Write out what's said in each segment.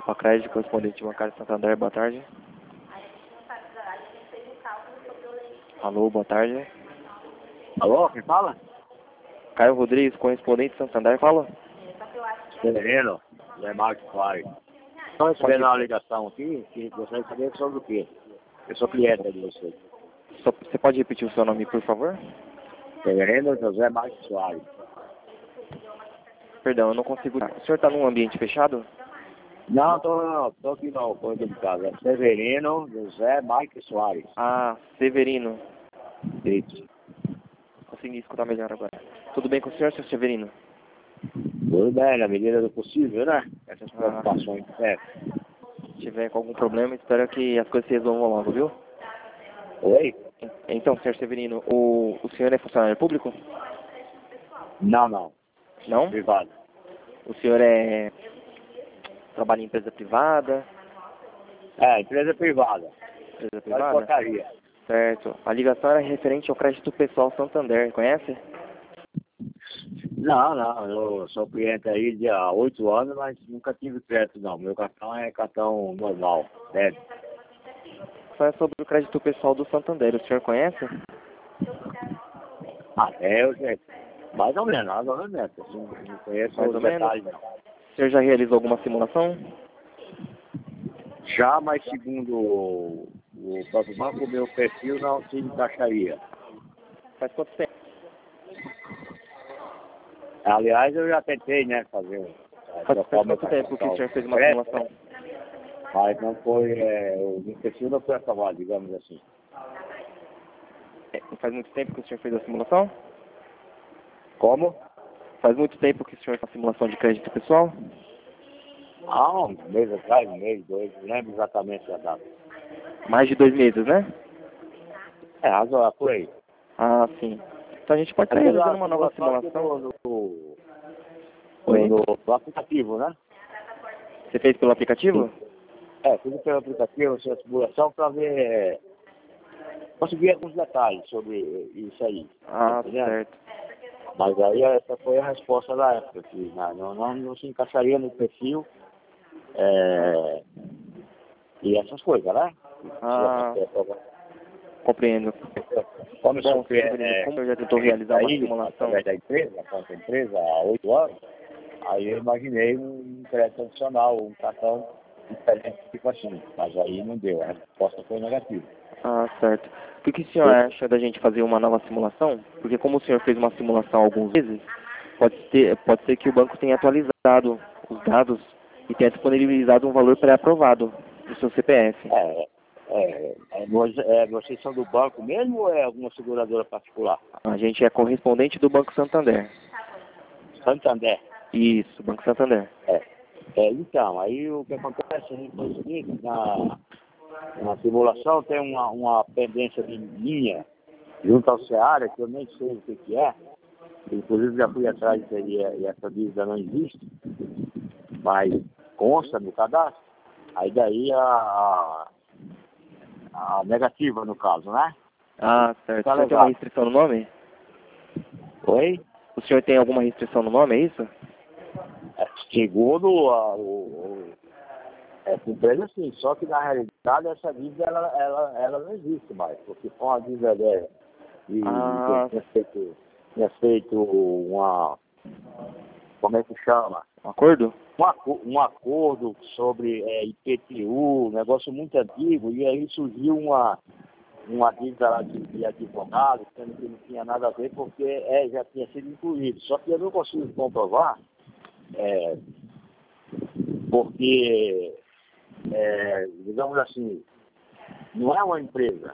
Alfa Crédito, correspondente bancário Santander, boa tarde. Alô, boa tarde. Alô, quem fala? Caio Rodrigues, correspondente Santander, fala. Severino, Zé Marcos Soares. Estou recebendo uma ligação aqui, que gostaria de saber sobre o quê? Eu sou cliente de vocês. Você pode repetir o seu nome, por favor? Severino José Marcos Soares. Perdão, eu não consigo... O senhor está num ambiente fechado? Não, tô aqui no corredor de casa. É Severino José Marcos Soares. Ah, Severino. Isso. Consegui escutar melhor agora. Tudo bem com o senhor, seu Severino? Tudo bem, na medida do possível, né? Essas preocupações. Se tiver com algum problema, espero que as coisas se resolvam logo, viu? Oi? Então, senhor Severino, o senhor é funcionário público? Não. Não? Privado. O senhor trabalha em empresa privada? É, empresa privada. Empresa Só de privada? portaria. Certo. A ligação era referente ao crédito pessoal Santander, conhece? Não, eu sou cliente aí de há 8 anos, mas nunca tive crédito não. Meu cartão é cartão normal, sério. Só é sobre o crédito pessoal do Santander, o senhor conhece? Eu sei. Mais ou menos, assim, não conheço Mais os ou menos? detalhes não. O senhor já realizou alguma simulação? Já, mas segundo o próprio banco, o meu perfil não se encaixaria. Faz quanto tempo? Aliás, eu já tentei, né, fazer Faz quanto tempo que o senhor fez uma simulação? Mas não foi, o meu perfil não foi aprovado, digamos assim. Faz muito tempo que o senhor fez a simulação? Como? Faz muito tempo que o senhor faz a simulação de crédito pessoal? Um mês atrás, 2, não lembro exatamente a data. Mais de 2 meses, né? Razoável, por aí. Ah, sim. Então a gente pode estar realizando uma nova simulação. Oi? No aplicativo, né? Você fez pelo aplicativo? Fiz pelo aplicativo, essa simulação para ver, conseguir alguns detalhes sobre isso aí. Ah, Tá, certo. mas aí essa foi a resposta da época, que não se encaixaria no perfil e essas coisas, né? Ah, compreendo. Como Bom, como eu já tentou realizar uma simulação... através da empresa, a empresa há 8 anos, aí eu imaginei um crédito adicional, um cartão diferente, tipo assim, mas aí não deu, a resposta foi negativa. Ah, certo. O que o senhor acha da gente fazer uma nova simulação? Porque como o senhor fez uma simulação há alguns meses, pode ser que o banco tenha atualizado os dados e tenha disponibilizado um valor pré-aprovado no seu CPF. Vocês são do banco mesmo ou é alguma seguradora particular? A gente é correspondente do Banco Santander. Santander. Isso, Banco Santander. Então, aí o que acontece foi o seguinte, na simulação tem uma pendência de linha junto ao Ceará, que eu nem sei o que é. Inclusive já fui atrás e essa dívida não existe, mas consta no cadastro. Aí daí a negativa no caso, né? Ah, certo. Tá, o senhor tem uma restrição no nome? Oi? O senhor tem alguma restrição no nome, é isso? Segundo essa empresa, sim. Só que na realidade essa dívida ela não existe mais, porque com a dívida dela tinha feito uma, como é que chama? Um acordo? Um acordo sobre IPTU, um negócio muito antigo, e aí surgiu uma dívida lá de advogado, sendo que não tinha nada a ver, porque já tinha sido incluído. Só que eu não consigo comprovar, porque, digamos assim, não é uma empresa,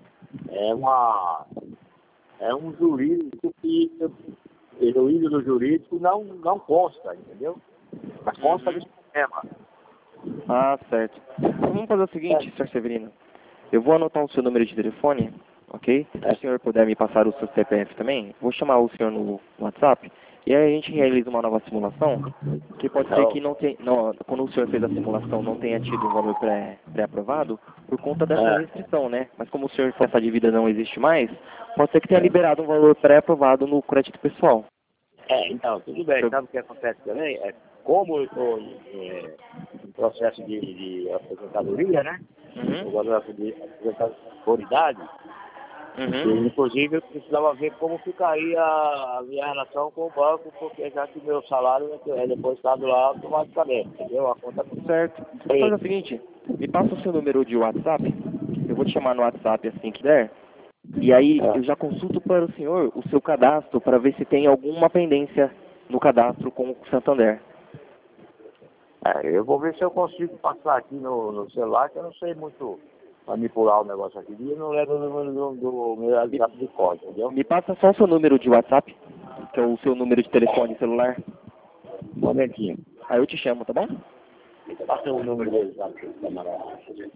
é um jurídico que o ídolo jurídico não consta, entendeu? Mas consta do sistema. Ah, certo. Então vamos fazer o seguinte, Sr. Severino. Eu vou anotar o seu número de telefone, ok? Se o senhor puder me passar o seu CPF também, vou chamar o senhor no WhatsApp e aí a gente realiza uma nova simulação, que pode ser que quando o senhor fez a simulação não tenha tido um valor pré-aprovado por conta dessa restrição, né? Mas como o senhor falou que essa dívida não existe mais, pode ser que tenha liberado um valor pré-aprovado no crédito pessoal. Então, tudo bem. Sabe o que acontece também? Como eu estou processo de aposentadoria, né? Uhum. O processo de aposentadoridade. Uhum. E, inclusive, eu precisava ver como ficaria a minha relação com o banco, porque já que meu salário é depositado lá automaticamente, entendeu? A conta Certo. Vamos fazer o seguinte, me passa o seu número de WhatsApp, eu vou te chamar no WhatsApp assim que der, e aí eu já consulto para o senhor o seu cadastro para ver se tem alguma pendência no cadastro com o Santander. eu vou ver se eu consigo passar aqui no celular, que eu não sei muito manipular o negócio aqui. E eu não lembro o número do meu WhatsApp de código, entendeu? Me passa só o seu número de WhatsApp, que é o seu número de telefone celular, Um momentinho. aí eu te chamo, tá bom? Passa o número do WhatsApp, camarada.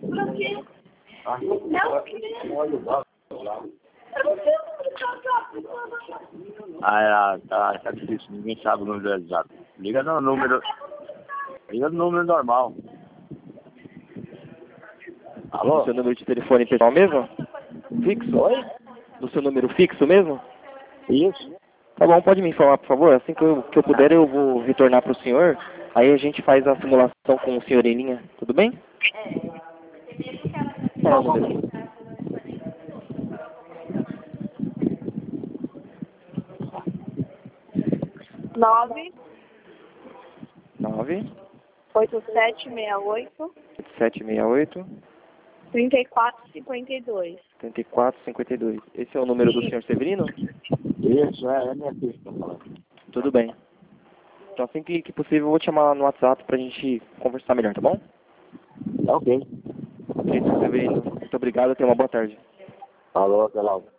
Olha o banco lá. Tá difícil, ninguém sabe o número do WhatsApp. Liga no número normal. Alô? No seu número de telefone pessoal mesmo? Fixo? Oi? No seu número fixo mesmo? Isso. Tá bom, pode me informar, por favor? Assim que eu puder, eu vou retornar para o senhor. Aí a gente faz a simulação com o senhor em linha. Tudo bem? Qual é o número? 9 9 8768 768 3452. 3452. Esse é o número do senhor Severino? Isso, é minha filha que tá falando. Tudo bem. Então assim que possível eu vou te chamar no WhatsApp pra gente conversar melhor, tá bom? Ok. Ok, senhor Severino. Muito obrigado, tenha uma boa tarde. Falou, até logo.